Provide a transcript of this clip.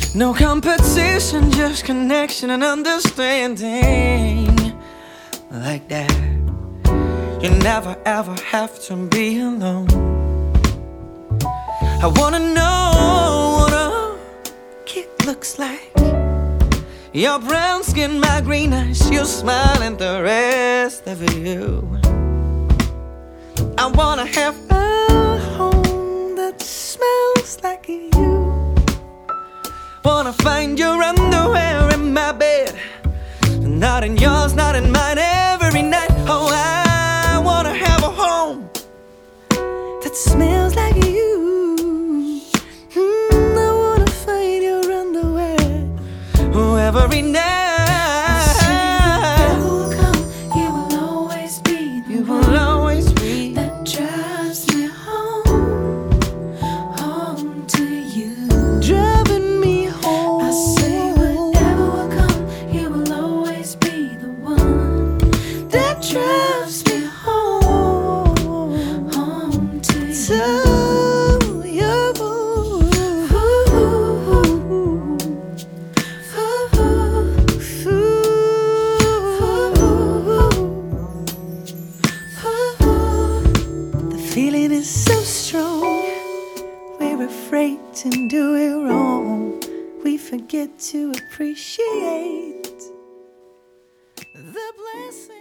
No competition, just connection and understanding. Like that, you never ever have to be alone. I wanna know what a kick looks like. Your brown skin, my green eyes, your smile and the rest of you. I wanna have a home that smells like you. Wanna find your underwear in my bed, not in yours, not in mine, every night. Oh, I wanna have a home that smells like you. I wanna find your underwear every night. Drives me home, home to you. The feeling is so strong, we're afraid to do it wrong. We forget to appreciate the blessing.